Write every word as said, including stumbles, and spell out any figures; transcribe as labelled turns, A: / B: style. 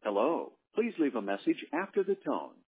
A: Hello. Please leave a message after the tone.